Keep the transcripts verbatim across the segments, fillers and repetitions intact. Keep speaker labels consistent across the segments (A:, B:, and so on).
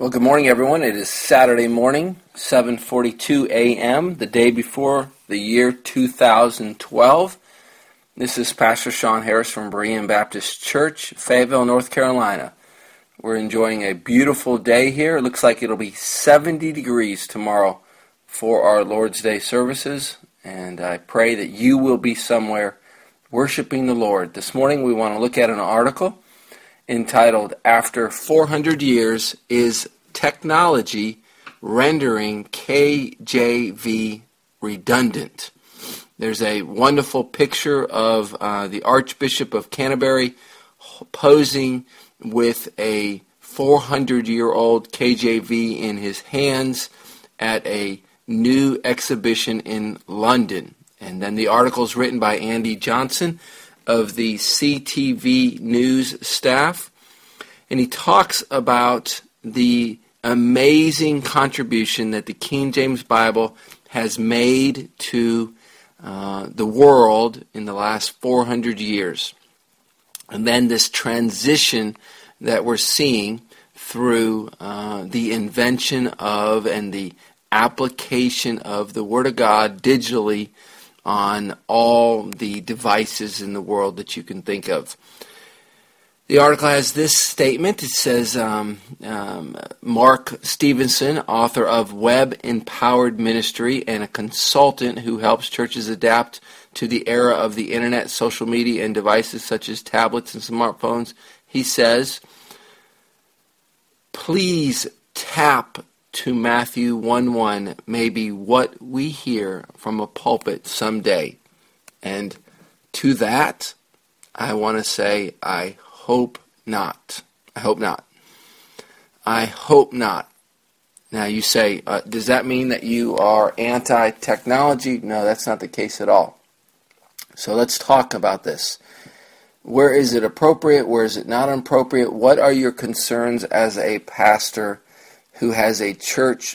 A: Well, good morning, everyone. It is Saturday morning, seven forty-two a.m., the day before the year two thousand twelve. This is Pastor Sean Harris from Berean Baptist Church, Fayetteville, North Carolina. We're enjoying a beautiful day here. It looks like it'll be seventy degrees tomorrow for our Lord's Day services, and I pray that you will be somewhere worshiping the Lord. This morning we want to look at an article entitled, After four hundred Years, Is Technology Rendering K J V Redundant? There's a wonderful picture of uh, the Archbishop of Canterbury posing with a four hundred year old K J V in his hands at a new exhibition in London. And then the article is written by Andy Johnson of the C T V News staff, and he talks about the amazing contribution that the King James Bible has made to uh, the world in the last four hundred years. And then this transition that we're seeing through uh, the invention of and the application of the Word of God digitally on all the devices in the world that you can think of. The article has this statement. It says, um, um, Mark Stevenson, author of Web Empowered Ministry and a consultant who helps churches adapt to the era of the internet, social media, and devices such as tablets and smartphones, he says, please tap to Matthew one one may be what we hear from a pulpit someday. And to that, I want to say, I hope not. I hope not. I hope not. Now you say, uh, does that mean that you are anti-technology? No, that's not the case at all. So let's talk about this. Where is it appropriate? Where is it not appropriate? What are your concerns as a pastor who has a church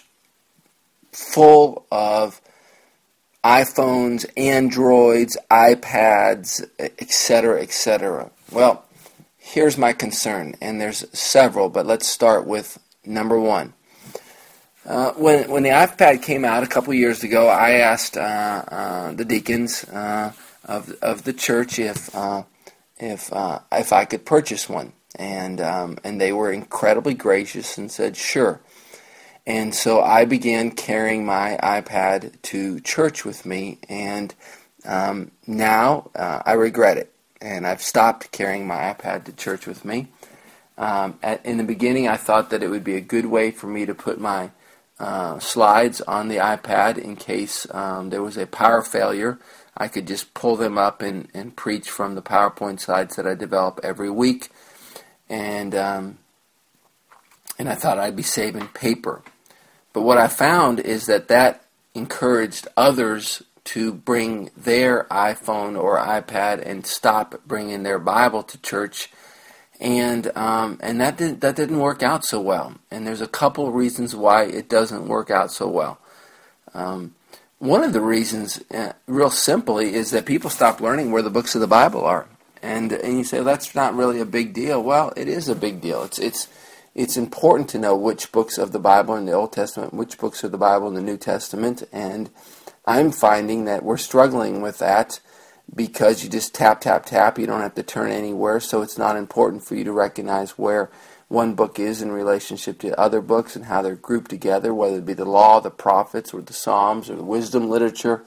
A: full of iPhones, Androids, iPads, et cetera, et cetera? Well, here's my concern, and there's several, but let's start with number one. Uh, when when the iPad came out a couple years ago, I asked uh, uh, the deacons uh, of of the church if uh, if uh, if I could purchase one, and um, and they were incredibly gracious and said sure. And so I began carrying my iPad to church with me, and um, now uh, I regret it. And I've stopped carrying my iPad to church with me. Um, at, in the beginning, I thought that it would be a good way for me to put my uh, slides on the iPad in case um, there was a power failure. I could just pull them up and, and preach from the PowerPoint slides that I develop every week. And um, and I thought I'd be saving paper. But what I found is that that encouraged others to bring their iPhone or iPad and stop bringing their Bible to church, and um, and that didn't that didn't work out so well. And there's a couple of reasons why it doesn't work out so well. Um, one of the reasons, uh, real simply, is that people stop learning where the books of the Bible are, and and you say, well, that's not really a big deal. Well, it is a big deal. It's it's It's important to know which books of the Bible in the Old Testament, which books of the Bible in the New Testament, and I'm finding that we're struggling with that because you just tap, tap, tap. You don't have to turn anywhere, so it's not important for you to recognize where one book is in relationship to other books and how they're grouped together, whether it be the Law, the Prophets, or the Psalms, or the Wisdom literature,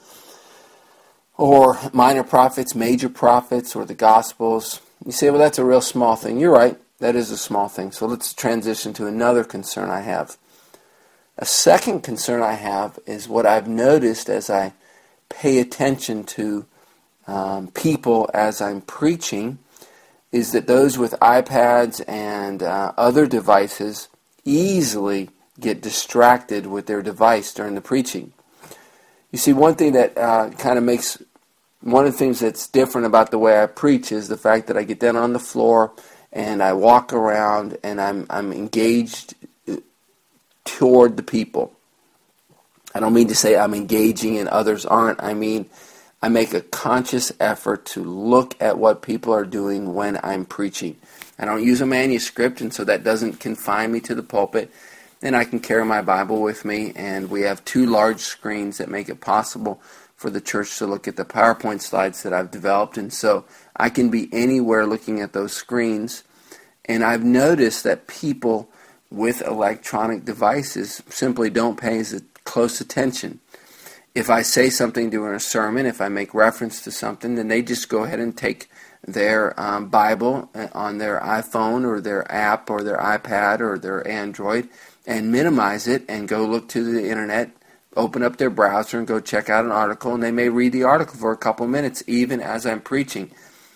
A: or minor prophets, major prophets, or the Gospels. You say, well, that's a real small thing. You're right. That is a small thing. So let's transition to another concern I have. A second concern I have is what I've noticed as I pay attention to um, people as I'm preaching, is that those with iPads and uh, other devices easily get distracted with their device during the preaching. You see, one thing that uh, kind of makes, one of the things that's different about the way I preach is the fact that I get down on the floor and I walk around and I'm I'm engaged toward the people. I don't mean to say I'm engaging and others aren't. I mean, I make a conscious effort to look at what people are doing when I'm preaching. I don't use a manuscript, and so that doesn't confine me to the pulpit. and I can carry my Bible with me, and we have two large screens that make it possible for the church to look at the PowerPoint slides that I've developed, and so I can be anywhere looking at those screens. And I've noticed that people with electronic devices simply don't pay as close attention. If I say something during a sermon, if I make reference to something, then they just go ahead and take their um, Bible on their iPhone or their app or their iPad or their Android and minimize it and go look to the internet, open up their browser and go check out an article, and they may read the article for a couple minutes even as I'm preaching.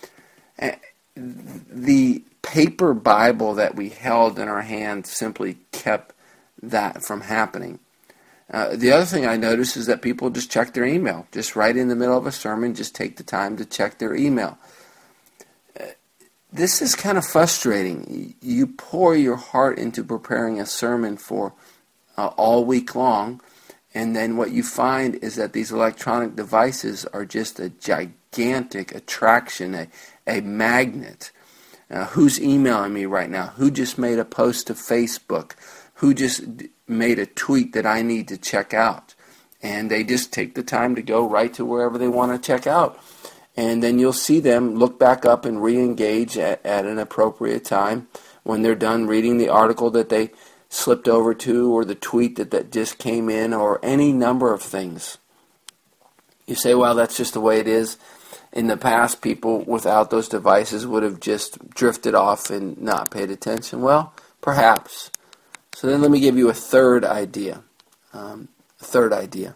A: The paper Bible that we held in our hand simply kept that from happening. Uh, the other thing I noticed is that people just check their email. Just right in the middle of a sermon, just take the time to check their email. Uh, this is kind of frustrating. You pour your heart into preparing a sermon for uh, all week long, and then what you find is that these electronic devices are just a gigantic attraction, a, a magnet. Uh, who's emailing me right now? Who just made a post to Facebook? Who just made a tweet that I need to check out? And they just take the time to go right to wherever they want to check out. And then you'll see them look back up and re-engage at, at an appropriate time when they're done reading the article that they slipped over to, or the tweet that, that just came in, or any number of things. You say, well, that's just the way it is. In the past, people without those devices would have just drifted off and not paid attention. Well, perhaps. So then let me give you a third idea. Um, a third idea.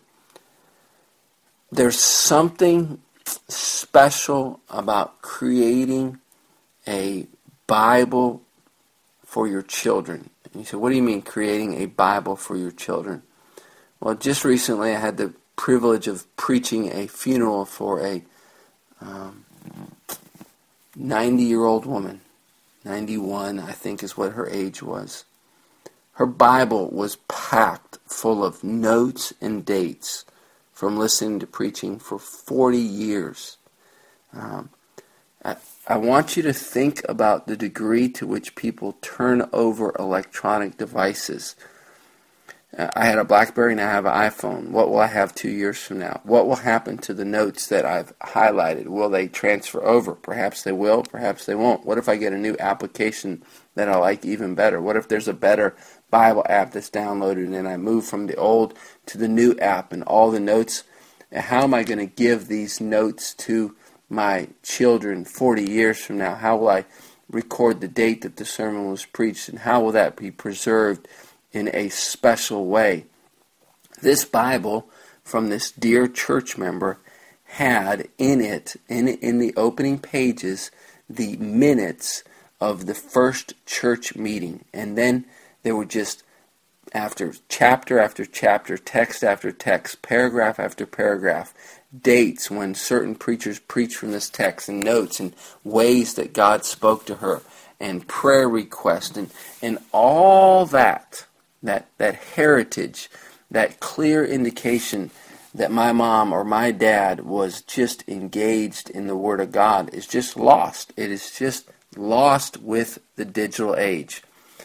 A: There's something special about creating a Bible for your children. And you say, what do you mean creating a Bible for your children? Well, just recently I had the privilege of preaching a funeral for a um, ninety-year-old woman. ninety-one, I think, is what her age was. Her Bible was packed full of notes and dates from listening to preaching for forty years. Um, I, I want you to think about the degree to which people turn over electronic devices. Uh, I had a BlackBerry and I have an iPhone. What will I have two years from now? What will happen to the notes that I've highlighted? Will they transfer over? Perhaps they will, perhaps they won't. What if I get a new application that I like even better? What if there's a better Bible app that's downloaded and I move from the old to the new app and all the notes? How am I going to give these notes to my children forty years from now? How will I record the date that the sermon was preached, and how will that be preserved in a special way? This Bible from this dear church member had in it, in, in the opening pages, the minutes of the first church meeting. And then there were just, after chapter after chapter, text after text, paragraph after paragraph, dates when certain preachers preached from this text, and notes and ways that God spoke to her, and prayer requests, and, and all that, that, that heritage, that clear indication that my mom or my dad was just engaged in the Word of God is just lost. It is just lost with the digital age.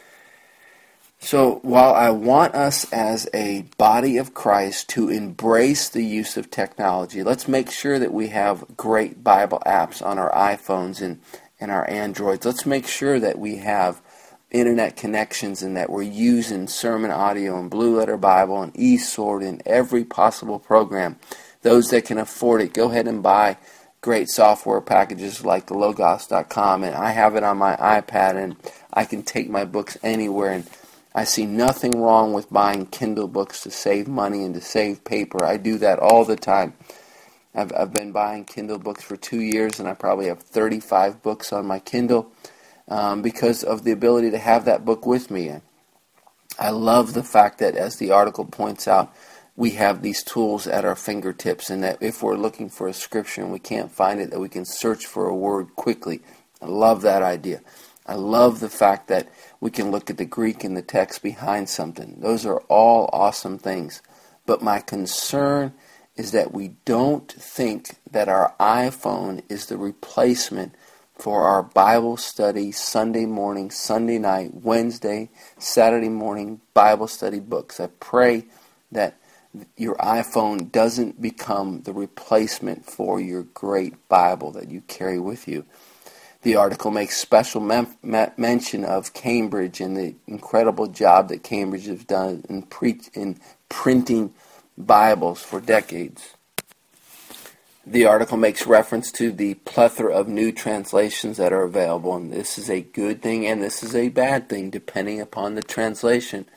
A: So while I want us as a body of Christ to embrace the use of technology, let's make sure that we have great Bible apps on our iPhones and, and our Androids. Let's make sure that we have internet connections and that we're using Sermon Audio and Blue Letter Bible and eSword and every possible program. Those that can afford it, go ahead and buy great software packages like the logos dot com, and I have it on my iPad, and I can take my books anywhere, and I see nothing wrong with buying Kindle books to save money and to save paper. I do that all the time. I've, I've been buying Kindle books for two years, and I probably have thirty-five books on my Kindle um, because of the ability to have that book with me. I love the fact that, as the article points out, we have these tools at our fingertips, and that if we're looking for a scripture and we can't find it, that we can search for a word quickly. I love that idea. I love the fact that we can look at the Greek and the text behind something. Those are all awesome things. But my concern is that we don't think that our iPhone is the replacement for our Bible study Sunday morning, Sunday night, Wednesday, Saturday morning Bible study books. I pray that your iPhone doesn't become the replacement for your great Bible that you carry with you. The article makes special mem- mention of Cambridge and the incredible job that Cambridge has done in, pre- in printing Bibles for decades. The article makes reference to the plethora of new translations that are available, and this is a good thing and this is a bad thing, depending upon the translation.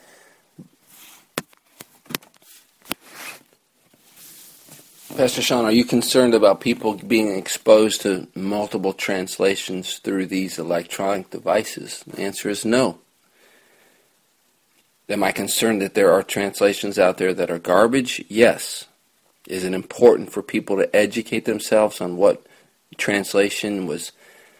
A: Pastor Sean, are you concerned about people being exposed to multiple translations through these electronic devices? The answer is no. Am I concerned that there are translations out there that are garbage? Yes. Is it important for people to educate themselves on what translation was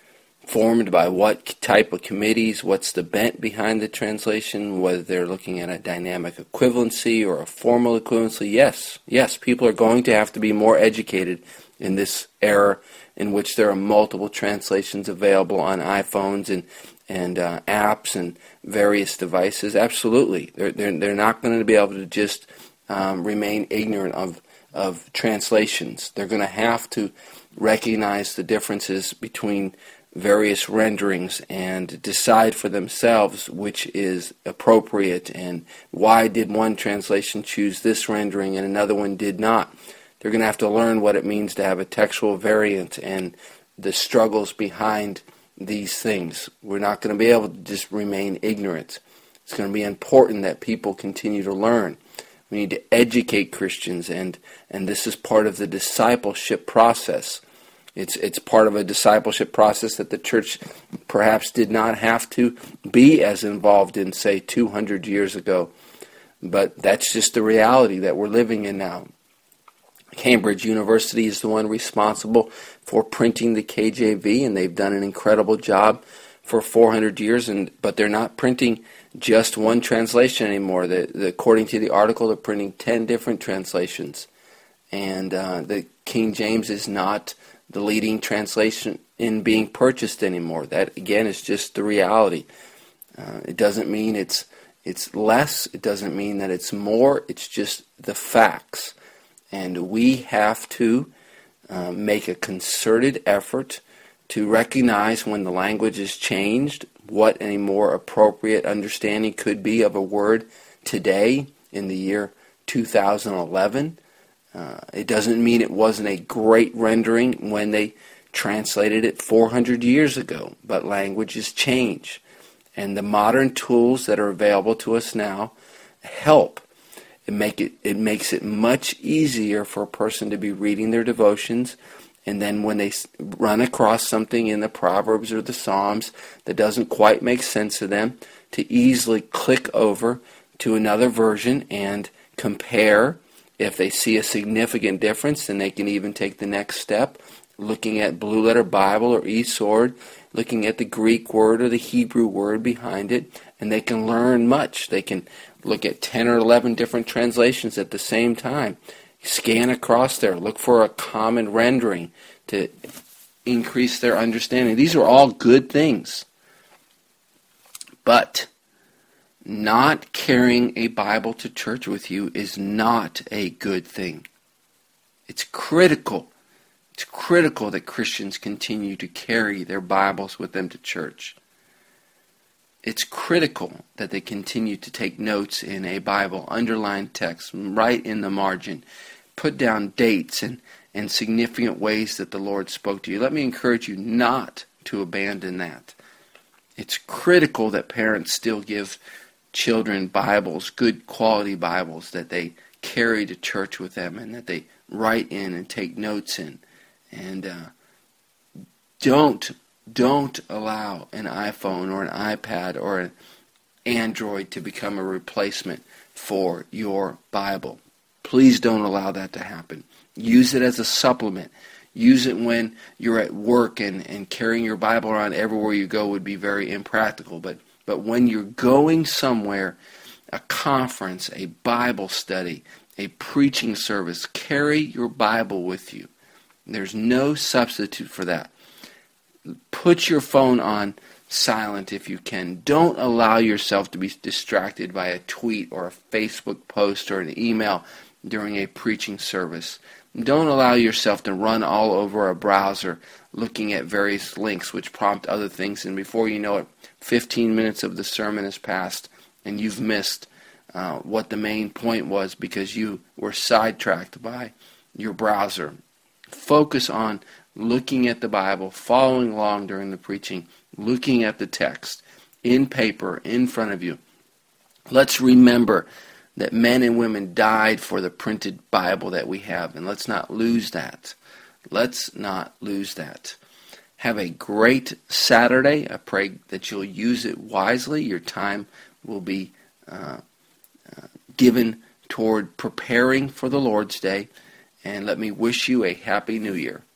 A: formed by what type of committees, what's the bent behind the translation, whether they're looking at a dynamic equivalency or a formal equivalency? Yes, yes, people are going to have to be more educated in this era in which there are multiple translations available on iPhones and and uh, apps and various devices. Absolutely, they're they're, they're not going to be able to just um, remain ignorant of of translations. They're going to have to recognize the differences between various renderings and decide for themselves which is appropriate and why did one translation choose this rendering and another one did not. They're going to have to learn what it means to have a textual variant and the struggles behind these things. We're not going to be able to just remain ignorant. It's going to be important that people continue to learn. We need to educate Christians, and, and this is part of the discipleship process. It's it's part of a discipleship process that the church perhaps did not have to be as involved in, say, two hundred years ago. But that's just the reality that we're living in now. Cambridge University is the one responsible for printing the K J V, and they've done an incredible job for four hundred years, and but they're not printing just one translation anymore. The, the, according to the article, they're printing ten different translations. And uh, the King James is not the leading translation in being purchased anymore. That, again, is just the reality. Uh, it doesn't mean it's it's less. It doesn't mean that it's more. It's just the facts. And we have to uh, make a concerted effort to recognize when the language is changed, what a more appropriate understanding could be of a word today in the year two thousand eleven. Uh, it doesn't mean it wasn't a great rendering when they translated it four hundred years ago, but languages change. And the modern tools that are available to us now help. It, make it, it makes it much easier for a person to be reading their devotions, and then when they run across something in the Proverbs or the Psalms that doesn't quite make sense to them, to easily click over to another version and compare. If they see a significant difference, then they can even take the next step, looking at Blue Letter Bible or eSword, looking at the Greek word or the Hebrew word behind it, and they can learn much. They can look at ten or eleven different translations at the same time. Scan across there, look for a common rendering to increase their understanding. These are all good things. But not carrying a Bible to church with you is not a good thing. It's critical. It's critical that Christians continue to carry their Bibles with them to church. It's critical that they continue to take notes in a Bible, underline text, write in the margin, put down dates and, and significant ways that the Lord spoke to you. Let me encourage you not to abandon that. It's critical that parents still give children Bibles, good quality Bibles, that they carry to church with them and that they write in and take notes in. And uh, don't Don't allow an iPhone or an iPad or an Android to become a replacement for your Bible. Please don't allow that to happen. Use it as a supplement. Use it when you're at work, and, and carrying your Bible around everywhere you go would be very impractical. But, but when you're going somewhere, a conference, a Bible study, a preaching service, carry your Bible with you. There's no substitute for that. Put your phone on silent if you can. Don't allow yourself to be distracted by a tweet or a Facebook post or an email during a preaching service. Don't allow yourself to run all over a browser looking at various links which prompt other things, and before you know it, fifteen minutes of the sermon has passed and you've missed uh, what the main point was because you were sidetracked by your browser. Focus on looking at the Bible, following along during the preaching, looking at the text in paper in front of you. Let's remember that men and women died for the printed Bible that we have, and let's not lose that. Let's not lose that. Have a great Saturday. I pray that you'll use it wisely. Your time will be uh, uh, given toward preparing for the Lord's Day, and let me wish you a Happy New Year.